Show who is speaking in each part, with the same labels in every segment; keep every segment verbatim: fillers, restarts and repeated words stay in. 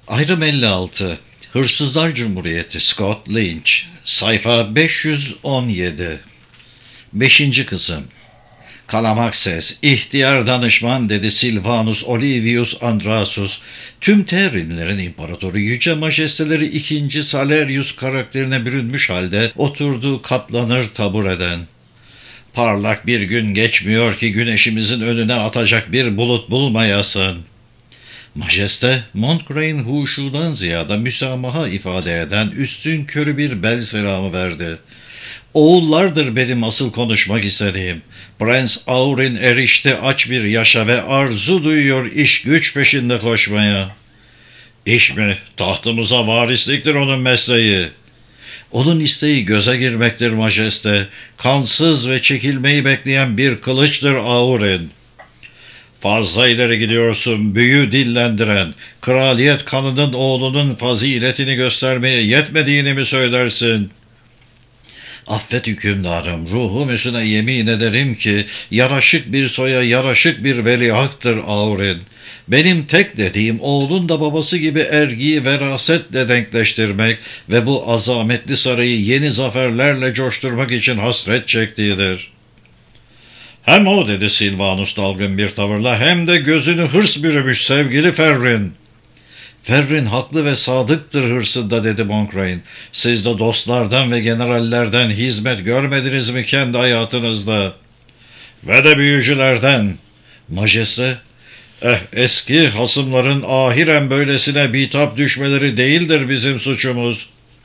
Speaker 1: Ayrım elli altı. Hırsızlar Cumhuriyeti Scott Lynch. Sayfa beş yüz on yedi. Beşinci kısım. Kalamaxes, ihtiyar danışman dedi Silvanus Olivius Andrasus, tüm Terrinlerin imparatoru yüce majesteleri ikinci Salerius karakterine bürünmüş halde oturduğu katlanır tabureden. Parlak bir gün geçmiyor ki güneşimizin önüne atacak bir bulut bulmayasın. Majeste, Montcrane'in huşudan ziyade müsamaha ifade eden üstün körü bir bel selamı verdi. Oğullardır benim asıl konuşmak istediğim. Prens Aurin erişti aç bir yaşa ve arzu duyuyor iş güç peşinde koşmaya. İş mi? Tahtımıza varisliktir onun mesleği. Onun isteği göze girmektir majeste. Kansız ve çekilmeyi bekleyen bir kılıçtır Aurin. Fazla ileri gidiyorsun, büyü dillendiren, kraliyet kanının oğlunun faziletini göstermeye yetmediğini mi söylersin? Affet hükümdarım, ruhum üstüne yemin ederim ki, yaraşık bir soya yaraşık bir veliahttır Aurin. Benim tek dediğim, oğlun da babası gibi ergiyi verasetle denkleştirmek ve bu azametli sarayı yeni zaferlerle coşturmak için hasret çektiğidir. Hem o dedi Silvanus dalgın bir tavırla, hem de gözünü hırs bürümüş sevgili Ferrin. Ferrin haklı ve sadıktır hırsında dedi Montcrain. Siz de dostlardan ve generallerden hizmet görmediniz mi kendi hayatınızda? Ve de büyücülerden. Majeste, eh eski hasımların ahiren böylesine bitap düşmeleri değildir bizim suçumuz.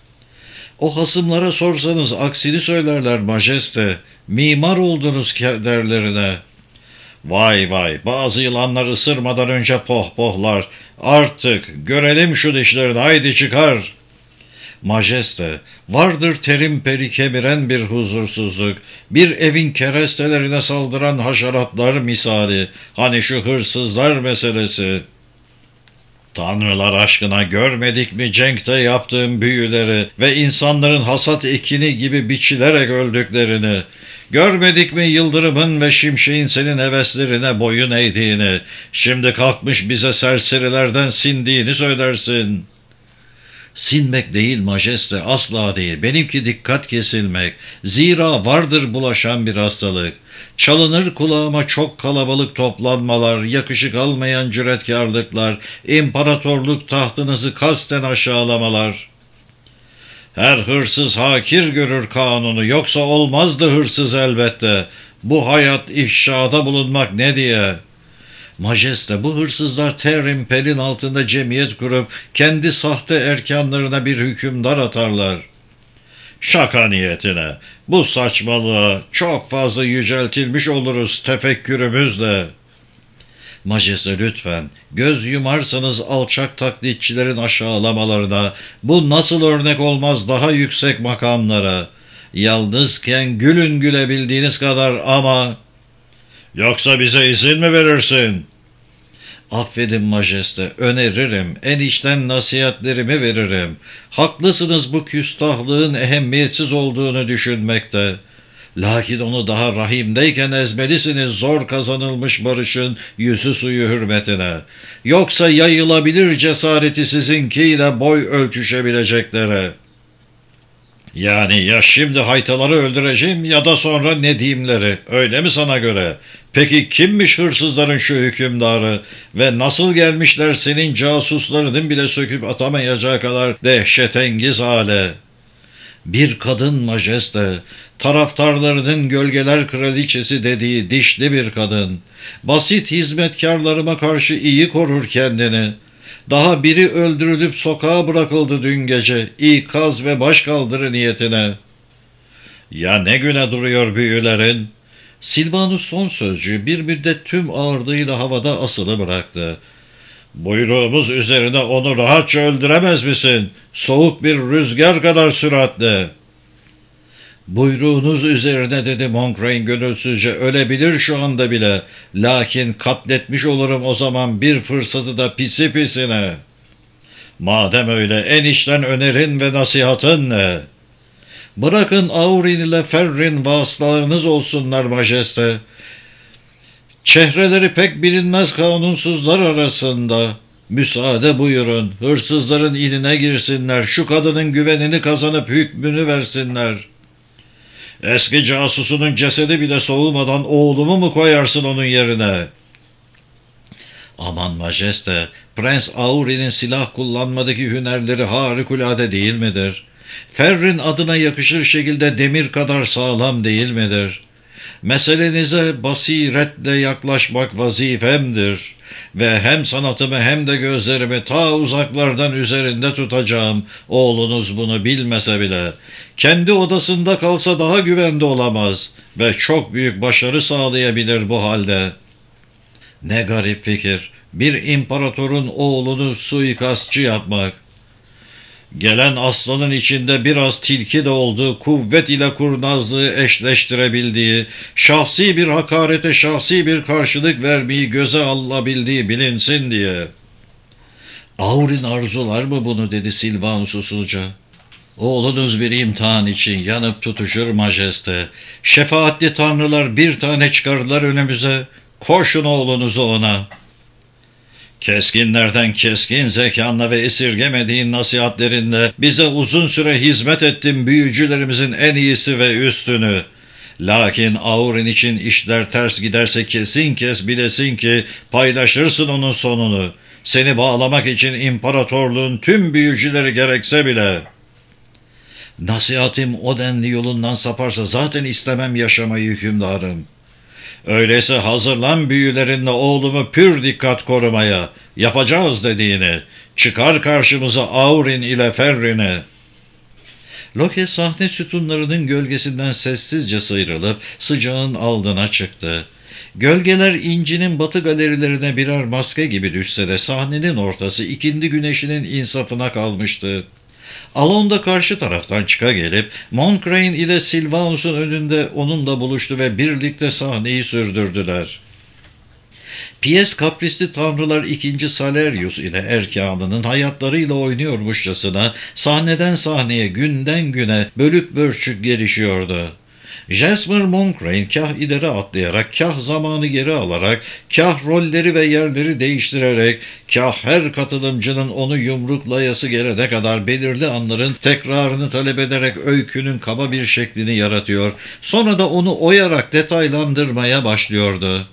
Speaker 1: O hasımlara sorsanız aksini söylerler majeste. Mimar oldunuz kederlerine. Vay vay, bazı yılanlar ısırmadan önce pohpohlar. Artık görelim şu dişlerini, haydi çıkar. Majeste, vardır terim peri kemiren bir huzursuzluk, bir evin kerestelerine saldıran haşeratlar misali, hani şu hırsızlar meselesi. Tanrılar aşkına görmedik mi cenkte yaptığım büyüleri ve insanların hasat ekini gibi biçilerek öldüklerini? Görmedik mi yıldırımın ve şimşeğin senin heveslerine boyun eğdiğini? Şimdi kalkmış bize serserilerden sindiğini söylersin. Sinmek değil majeste, asla değil. Benimki dikkat kesilmek. Zira vardır bulaşan bir hastalık. Çalınır kulağıma çok kalabalık toplanmalar, yakışık almayan cüretkarlıklar, imparatorluk tahtınızı kasten aşağılamalar. Her hırsız hakir görür kanunu, yoksa olmazdı hırsız elbette. Bu hayat ifşada bulunmak ne diye? Majeste, bu hırsızlar Terrim pelin altında cemiyet kurup kendi sahte erkanlarına bir hükümdar atarlar. Şaka niyetine. Bu saçmalığa çok fazla yüceltilmiş oluruz tefekkürümüzle. Majeste lütfen, göz yumarsanız alçak taklitçilerin aşağılamalarına, bu nasıl örnek olmaz daha yüksek makamlara. Yalnızken gülün gülebildiğiniz kadar ama... Yoksa bize izin mi verirsin? Affedin majeste, öneririm, en içten nasihatlerimi veririm. Haklısınız bu küstahlığın ehemmiyetsiz olduğunu düşünmekte. Lakin onu daha rahimdeyken ezmelisiniz zor kazanılmış barışın yüzü suyu hürmetine. Yoksa yayılabilir cesareti sizinkiyle boy ölçüşebileceklere. Yani ya şimdi haytaları öldüreceğim ya da sonra Nedimleri, öyle mi sana göre? Peki kimmiş hırsızların şu hükümdarı ve nasıl gelmişler senin casuslarının bile söküp atamayacağı kadar dehşetengiz hale? Bir kadın majeste, taraftarlarının gölgeler kraliçesi dediği dişli bir kadın. Basit hizmetkarlarıma karşı iyi korur kendini. Daha biri öldürülüp sokağa bırakıldı dün gece, ikaz ve başkaldırı niyetine. Ya ne güne duruyor büyülerin? Silvanus son sözcüğü bir müddet tüm ağırlığıyla havada asılı bıraktı. Buyruğumuz üzerine onu rahatça öldüremez misin? Soğuk bir rüzgar kadar süratle. Buyruğunuz üzerine dedi Montcrain gönülsüzce, ölebilir şu anda bile. Lakin katletmiş olurum o zaman bir fırsatı da pisi pisine. Madem öyle en içten önerin ve nasihatın ne? Bırakın Aurin ile Ferrin vasıtalarınız olsunlar majeste. Çehreleri pek bilinmez kanunsuzlar arasında. Müsaade buyurun, hırsızların inine girsinler, şu kadının güvenini kazanıp hükmünü versinler. Eski casusunun cesedi bile soğumadan oğlumu mu koyarsın onun yerine? Aman majeste, Prens Auri'nin silah kullanmadaki hünerleri harikulade değil midir? Ferrin adına yakışır şekilde demir kadar sağlam değil midir? Meselenize basiretle yaklaşmak vazifemdir ve hem sanatımı hem de gözlerimi ta uzaklardan üzerinde tutacağım. Oğlunuz bunu bilmese bile. Kendi odasında kalsa daha güvende olamaz ve çok büyük başarı sağlayabilir bu halde. Ne garip fikir, bir imparatorun oğlunu suikastçı yapmak. Gelen aslanın içinde biraz tilki de olduğu, kuvvet ile kurnazlığı eşleştirebildiği, şahsi bir hakarete şahsi bir karşılık vermeyi göze alabildiği bilinsin diye. Aurin arzular mı bunu, dedi Silvanus usulca. Oğlunuz bir imtihan için yanıp tutuşur majeste. Şefaatli tanrılar bir tane çıkardılar önümüze. Koşun oğlunuzu ona. Keskinlerden keskin zekanla ve esirgemediğin nasihatlerinle bize uzun süre hizmet ettin, büyücülerimizin en iyisi ve üstünü. Lakin Aurin için işler ters giderse kesin kes bilesin ki paylaşırsın onun sonunu. Seni bağlamak için imparatorluğun tüm büyücüleri gerekse bile. Nasihatim o denli yolundan saparsa zaten istemem yaşamayı hükümdarım. Öyleyse hazırlan büyülerinle oğlumu pür dikkat korumaya. Yapacağız dediğini. Çıkar karşımıza Aurin ile Ferrin'i. Loke sahne sütunlarının gölgesinden sessizce sıyrılıp sıcağın aldına çıktı. Gölgeler incinin batı galerilerine birer maske gibi düşse de sahnenin ortası ikindi güneşinin insafına kalmıştı. Alon da karşı taraftan çıka gelip Moncrain ile Silvanus'un önünde onunla buluştu ve birlikte sahneyi sürdürdüler. Piyes kaprisli tanrılar ikinci Salerius ile erkanının hayatlarıyla oynuyormuşçasına sahneden sahneye günden güne bölük bölçük gelişiyordu. Jasper Moncrain kah ileri atlayarak, kah zamanı geri alarak, kah rolleri ve yerleri değiştirerek, kah her katılımcının onu yumruklayası gelene kadar belirli anların tekrarını talep ederek öykünün kaba bir şeklini yaratıyor, sonra da onu oyarak detaylandırmaya başlıyordu.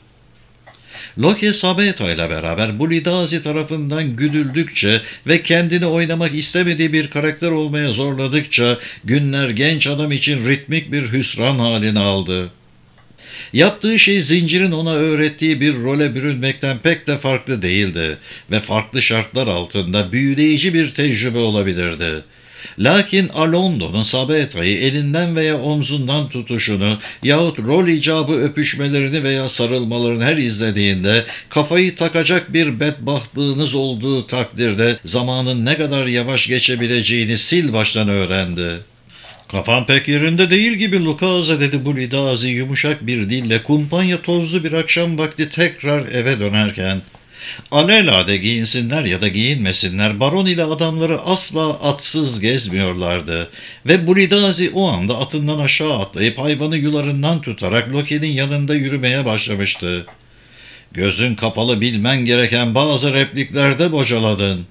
Speaker 1: Loki Sabeta ile beraber Bulidazi tarafından güdüldükçe ve kendini oynamak istemediği bir karakter olmaya zorladıkça günler genç adam için ritmik bir hüsran halini aldı. Yaptığı şey zincirin ona öğrettiği bir role bürünmekten pek de farklı değildi ve farklı şartlar altında büyüleyici bir tecrübe olabilirdi. Lakin Alondo'nun Sabeta'yı elinden veya omzundan tutuşunu yahut rol icabı öpüşmelerini veya sarılmalarını her izlediğinde kafayı takacak bir bedbahtlığınız olduğu takdirde zamanın ne kadar yavaş geçebileceğini sil baştan öğrendi. "Kafan pek yerinde değil gibi Lukaze," dedi Bulidazi yumuşak bir dille kumpanya tozlu bir akşam vakti tekrar eve dönerken. Alelade giyinsinler ya da giyinmesinler, baron ile adamları asla atsız gezmiyorlardı ve Bulidazi o anda atından aşağı atlayıp hayvanı yularından tutarak Loki'nin yanında yürümeye başlamıştı. "Gözün kapalı bilmen gereken bazı repliklerde bocaladın."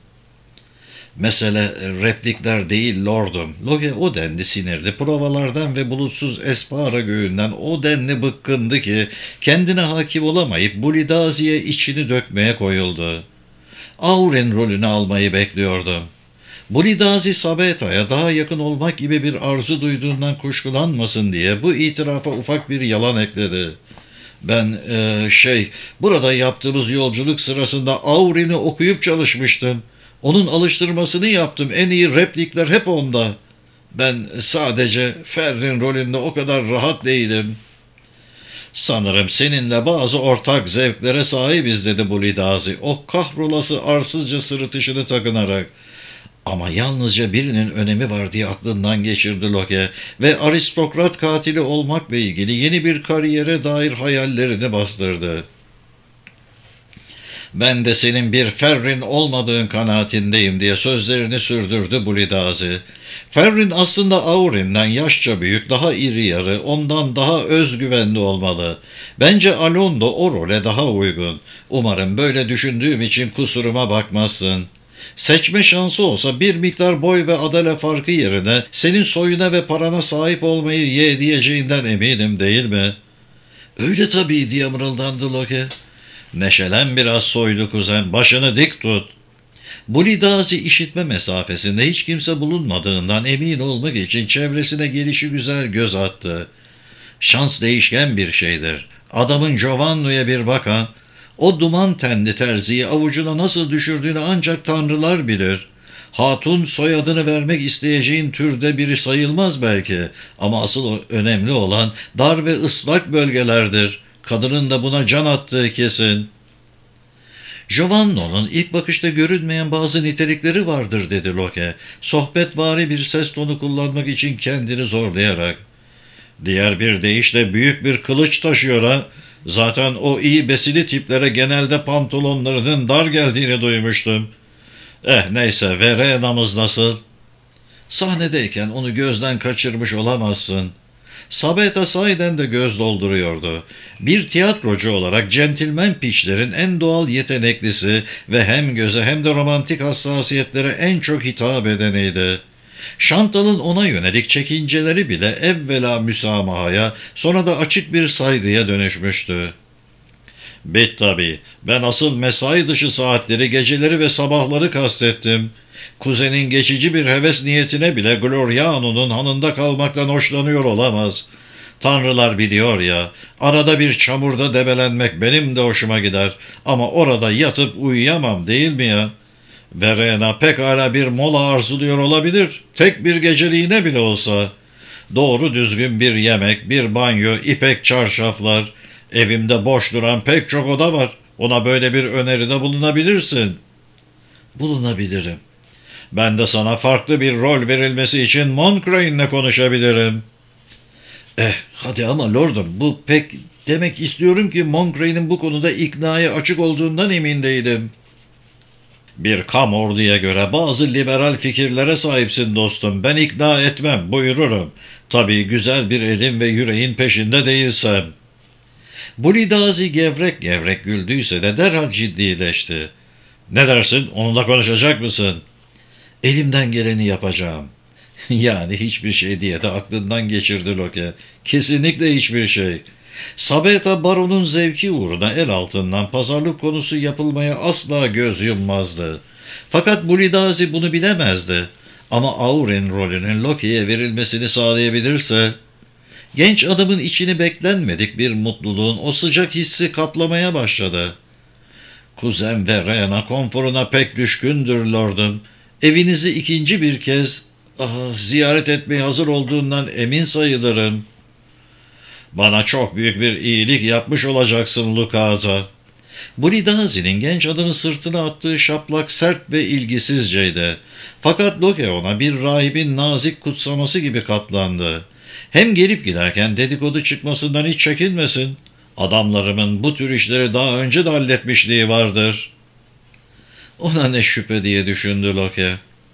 Speaker 1: "Mesele replikler değil lordum." Loki o denli sinirli, provalardan ve bulutsuz Espara göğünden o denli bıkkındı ki kendine hakim olamayıp Bulidazi'ye içini dökmeye koyuldu. Aurin rolünü almayı bekliyordum. Bulidazi Sabeta'ya daha yakın olmak gibi bir arzu duyduğundan kuşkulanmasın diye bu itirafa ufak bir yalan ekledi. "Ben ee, şey, burada yaptığımız yolculuk sırasında Aurin'i okuyup çalışmıştım. Onun alıştırmasını yaptım. En iyi replikler hep onda. Ben sadece Ferrin rolünde o kadar rahat değilim." "Sanırım seninle bazı ortak zevklere sahibiz," dedi Bulidazi, o kahrolası arsızca sırıtışını takınarak. "Ama yalnızca birinin önemi var," diye aklından geçirdi Loke ve aristokrat katili olmakla ilgili yeni bir kariyere dair hayallerini bastırdı. Ben de senin bir Ferrin olmadığın kanaatindeyim diye sözlerini sürdürdü Bulidazi. Ferrin aslında Aurin'den yaşça büyük, daha iri yarı, ondan daha özgüvenli olmalı. Bence Alondo o role daha uygun. Umarım böyle düşündüğüm için kusuruma bakmazsın. Seçme şansı olsa bir miktar boy ve adale farkı yerine senin soyuna ve parana sahip olmayı yeğleyeceğinden eminim, değil mi? Öyle tabii diye mırıldandı Loki. Neşelen biraz soylu kuzen, başını dik tut. Bulidazi işitme mesafesinde hiç kimse bulunmadığından emin olmak için çevresine gelişigüzel göz attı. Şans değişken bir şeydir. Adamın Giovanni'ye bir bakan, o duman tenli terziyi avucuna nasıl düşürdüğünü ancak tanrılar bilir. Hatun soyadını vermek isteyeceğin türde biri sayılmaz belki, ama asıl önemli olan dar ve ıslak bölgelerdir. Kadının da buna can attığı kesin. Giovanni'nin ilk bakışta görünmeyen bazı nitelikleri vardır, dedi Loki, sohbetvari bir ses tonu kullanmak için kendini zorlayarak. Diğer bir deyişle büyük bir kılıç taşıyor ha. Zaten o iyi besili tiplere genelde pantolonlarının dar geldiğini duymuştum. Eh neyse, Verena'mız nasıl? Sahnedeyken onu gözden kaçırmış olamazsın. Sabeta sahiden de göz dolduruyordu. Bir tiyatrocu olarak centilmen piçlerin en doğal yeteneklisi ve hem göze hem de romantik hassasiyetlere en çok hitap edeniydi. Chantal'ın ona yönelik çekinceleri bile evvela müsamahaya, sonra da açık bir saygıya dönüşmüştü. Bit tabii. Ben asıl mesai dışı saatleri, geceleri ve sabahları kastettim. Kuzenin geçici bir heves niyetine bile Gloriano'nun hanında kalmaktan hoşlanıyor olamaz. Tanrılar biliyor ya, arada bir çamurda debelenmek benim de hoşuma gider. Ama orada yatıp uyuyamam, değil mi ya? Verena pekala bir mola arzuluyor olabilir. Tek bir geceliğine bile olsa. Doğru düzgün bir yemek, bir banyo, ipek çarşaflar. Evimde boş duran pek çok oda var. Ona böyle bir öneride bulunabilirsin. Bulunabilirim. Ben de sana farklı bir rol verilmesi için Moncrane'le konuşabilirim. Eh, hadi ama lordum, bu pek... Demek istiyorum ki Moncrane'in bu konuda iknaya açık olduğundan emin değilim. Bir kamorluya göre bazı liberal fikirlere sahipsin dostum. Ben ikna etmem, buyururum. Tabii güzel bir elin ve yüreğin peşinde değilsem. Bulidazi gevrek gevrek güldüyse de derhal ciddileşti. Ne dersin, onunla konuşacak mısın? Elimden geleni yapacağım. Yani hiçbir şey diye de aklından geçirdi Loki. Kesinlikle hiçbir şey. Sabeta baronun zevki uğruna el altından pazarlık konusu yapılmaya asla göz yummazdı. Fakat Bulidazi bunu bilemezdi. Ama Aurin rolünün Loki'ye verilmesini sağlayabilirse... Genç adamın içini beklenmedik bir mutluluğun o sıcak hissi kaplamaya başladı. Kuzen Verena konforuna pek düşkündür lordum. Evinizi ikinci bir kez aha, ziyaret etmeye hazır olduğundan emin sayılırım. Bana çok büyük bir iyilik yapmış olacaksın Lukaza. Bulidazi'nin genç adamın sırtına attığı şaplak sert ve ilgisizceydi. Fakat Loki ona bir rahibin nazik kutsaması gibi katlandı. Hem gelip giderken dedikodu çıkmasından hiç çekinmesin. Adamlarımın bu tür işleri daha önce de halletmişliği vardır. Ona ne şüphe diye düşündü Loki.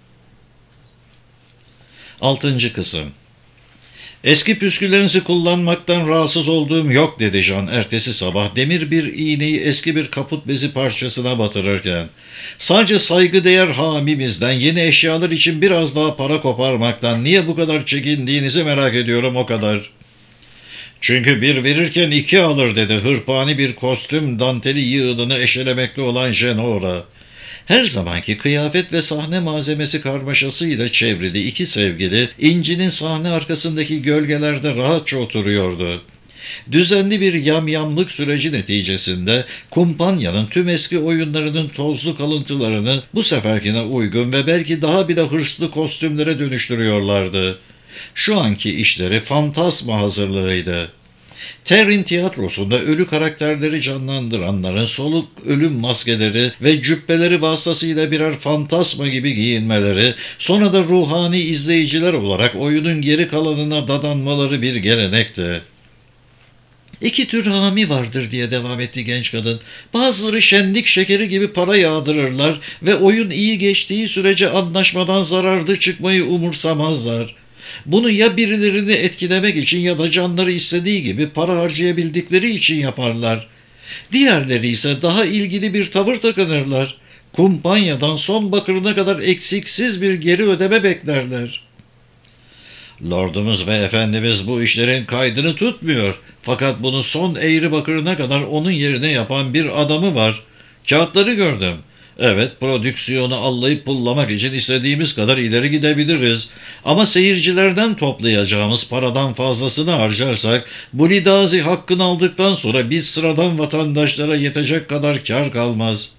Speaker 1: Altıncı kısım. Eski püsküllerinizi kullanmaktan rahatsız olduğum yok, dedi Jean ertesi sabah demir bir iğneyi eski bir kaput bezi parçasına batırırken. Sadece saygıdeğer hamimizden yeni eşyalar için biraz daha para koparmaktan niye bu kadar çekindiğinizi merak ediyorum, o kadar. Çünkü bir verirken iki alır, dedi hırpani bir kostüm danteli yığınını eşelemekte olan Jenora. Her zamanki kıyafet ve sahne malzemesi karmaşasıyla çevrili iki sevgili, İnci'nin sahne arkasındaki gölgelerde rahatça oturuyordu. Düzenli bir yamyamlık süreci neticesinde Kumpanya'nın tüm eski oyunlarının tozlu kalıntılarını bu seferkine uygun ve belki daha bile hırslı kostümlere dönüştürüyorlardı. Şu anki işleri fantasma hazırlığıydı. Terrin tiyatrosunda ölü karakterleri canlandıranların soluk ölüm maskeleri ve cübbeleri vasıtasıyla birer fantasma gibi giyinmeleri, sonra da ruhani izleyiciler olarak oyunun geri kalanına dadanmaları bir gelenekti. İki tür hami vardır diye devam etti genç kadın. Bazıları şenlik şekeri gibi para yağdırırlar ve oyun iyi geçtiği sürece anlaşmadan zararlı çıkmayı umursamazlar. Bunu ya birilerini etkilemek için ya da canları istediği gibi para harcayabildikleri için yaparlar. Diğerleri ise daha ilgili bir tavır takınırlar. Kumpanyadan son bakırına kadar eksiksiz bir geri ödeme beklerler. Lordumuz ve efendimiz bu işlerin kaydını tutmuyor. Fakat bunu son eğri bakırına kadar onun yerine yapan bir adamı var. Kağıtları gördüm. Evet, prodüksiyonu allayıp pullamak için istediğimiz kadar ileri gidebiliriz. Ama seyircilerden toplayacağımız paradan fazlasını harcarsak, bu Lidazi hakkını aldıktan sonra biz sıradan vatandaşlara yetecek kadar kar kalmaz.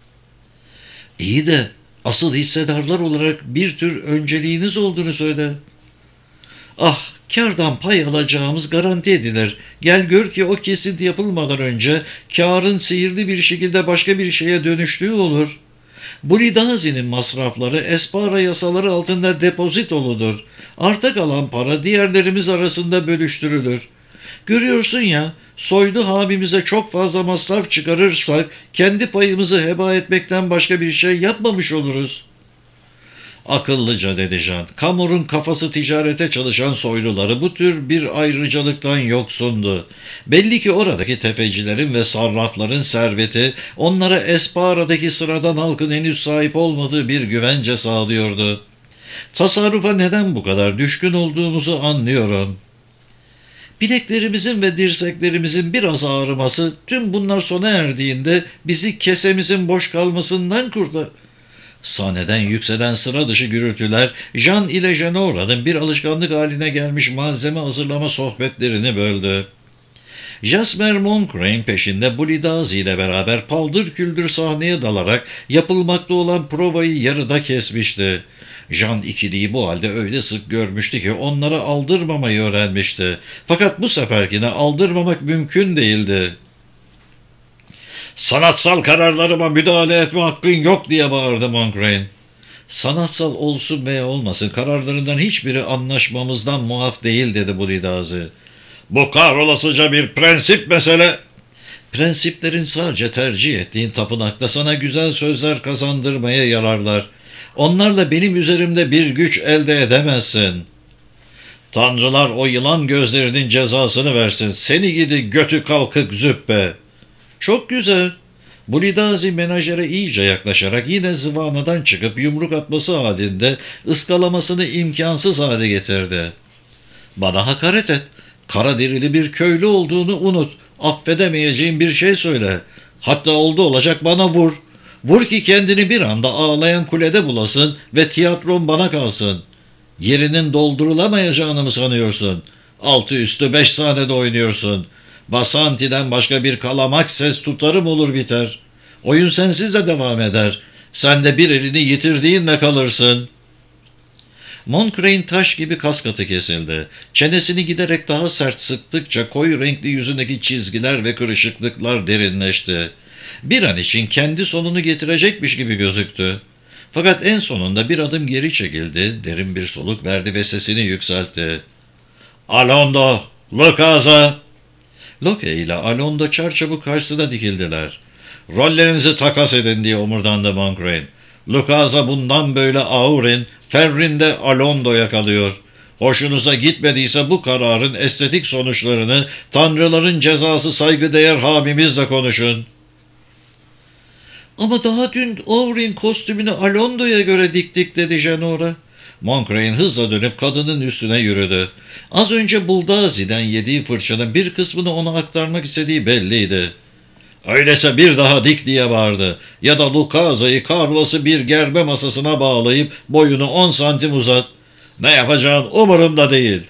Speaker 1: İyi de asıl hissedarlar olarak bir tür önceliğiniz olduğunu söyle. Ah, kârdan pay alacağımız garanti edilir. Gel gör ki o kesinti yapılmadan önce kârın sihirli bir şekilde başka bir şeye dönüştüğü olur. Bu Lidazi'nin masrafları Espara yasaları altında depozitoludur. Arta kalan para diğerlerimiz arasında bölüştürülür. Görüyorsun ya, soylu hamimize çok fazla masraf çıkarırsak kendi payımızı heba etmekten başka bir şey yapmamış oluruz. Akıllıca dedi Jean. Kamur'un kafası ticarete çalışan soyluları bu tür bir ayrıcalıktan yoksundu. Belli ki oradaki tefecilerin ve sarrafların serveti onlara Espara'daki sıradan halkın henüz sahip olmadığı bir güvence sağlıyordu. Tasarrufa neden bu kadar düşkün olduğumuzu anlıyorum. Bileklerimizin ve dirseklerimizin biraz ağrıması, tüm bunlar sona erdiğinde bizi kesemizin boş kalmasından kurtar. Sahneden yükselen sıra dışı gürültüler, Jean ile Genoa'nın bir alışkanlık haline gelmiş malzeme hazırlama sohbetlerini böldü. Jasper Moncrief peşinde Bulidazi ile beraber paldır küldür sahneye dalarak yapılmakta olan provayı yarıda kesmişti. Jean ikiliyi bu halde öyle sık görmüştü ki onlara aldırmamayı öğrenmişti. Fakat bu seferkine aldırmamak mümkün değildi. "Sanatsal kararlarıma müdahale etme hakkın yok," diye bağırdı Moncrief. "Sanatsal olsun veya olmasın kararlarından hiçbiri anlaşmamızdan muaf değil," dedi Bulidazi. "Bu kahrolasıca bir prensip mesele." "Prensiplerin sadece tercih ettiğin tapınakta sana güzel sözler kazandırmaya yararlar. Onlarla benim üzerimde bir güç elde edemezsin." "Tanrılar o yılan gözlerinin cezasını versin. Seni gidi götü kalkık züppe." "Çok güzel." Bulidazi menajere iyice yaklaşarak yine zıvanadan çıkıp yumruk atması halinde ıskalamasını imkansız hale getirdi. "Bana hakaret et. Kara derili bir köylü olduğunu unut. Affedemeyeceğin bir şey söyle. Hatta oldu olacak bana vur. Vur ki kendini bir anda ağlayan kulede bulasın ve tiyatron bana kalsın. Yerinin doldurulamayacağını mı sanıyorsun? Altı üstü beş sahnede oynuyorsun. Basanti'den başka bir kalamak ses tutarım olur biter. Oyun sensiz de devam eder. Sen de bir elini yitirdiğinle kalırsın." Moncrief'in taş gibi kaskatı kesildi. Çenesini giderek daha sert sıktıkça koyu renkli yüzündeki çizgiler ve kırışıklıklar derinleşti. Bir an için kendi sonunu getirecekmiş gibi gözüktü. Fakat en sonunda bir adım geri çekildi, derin bir soluk verdi ve sesini yükseltti. "Alondo, Lucasa!" Loke ile Alondo çarçabuk karşısına dikildiler. "Rollerinizi takas edin," diye omurdandı Moncrief. "Lucasa bundan böyle Aurin, Ferrin de Alondo'ya kalıyor. Hoşunuza gitmediyse bu kararın estetik sonuçlarını tanrıların cezası saygıdeğer hamimizle konuşun." "Ama daha dün Aurin kostümünü Alondo'ya göre diktik," dedi Jenora. Moncrief hızla dönüp kadının üstüne yürüdü. Az önce Buldazi'den yediği fırçanın bir kısmını ona aktarmak istediği belliydi. "Öyleyse bir daha dik," diye bağırdı. "Ya da Lucasa'yı Carlos'u bir germe masasına bağlayıp boyunu on santim uzat. Ne yapacağın umurumda değil."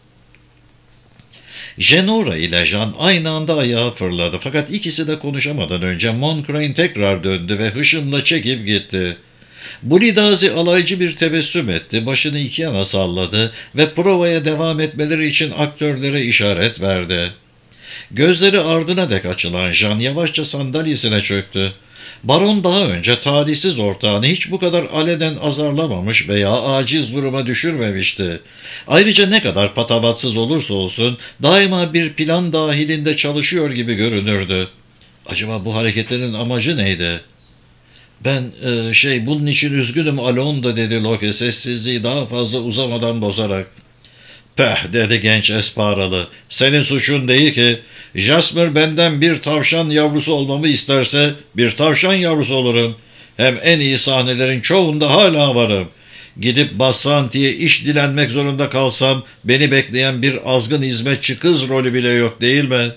Speaker 1: Jenora ile Jean aynı anda ayağa fırladı. Fakat ikisi de konuşamadan önce Moncrief tekrar döndü ve hışımla çekip gitti. Bulidazi alaycı bir tebessüm etti, başını iki yana salladı ve provaya devam etmeleri için aktörlere işaret verdi. Gözleri ardına dek açılan Jean yavaşça sandalyesine çöktü. Baron daha önce talihsiz ortağını hiç bu kadar alenen azarlamamış veya aciz duruma düşürmemişti. Ayrıca ne kadar patavatsız olursa olsun daima bir plan dahilinde çalışıyor gibi görünürdü. Acaba bu hareketlerin amacı neydi? Ben e, şey bunun için üzgünüm Alonda, dedi Loki sessizliği daha fazla uzamadan bozarak. Peh, dedi genç Esparalı. Senin suçun değil ki. Jasper benden bir tavşan yavrusu olmamı isterse bir tavşan yavrusu olurum. Hem en iyi sahnelerin çoğunda hala varım. Gidip Bassanti'ye iş dilenmek zorunda kalsam beni bekleyen bir azgın hizmetçi kız rolü bile yok değil mi?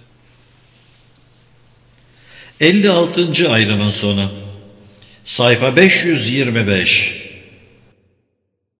Speaker 1: elli altıncı ayrımın sonu. Sayfa beş yüz yirmi beş.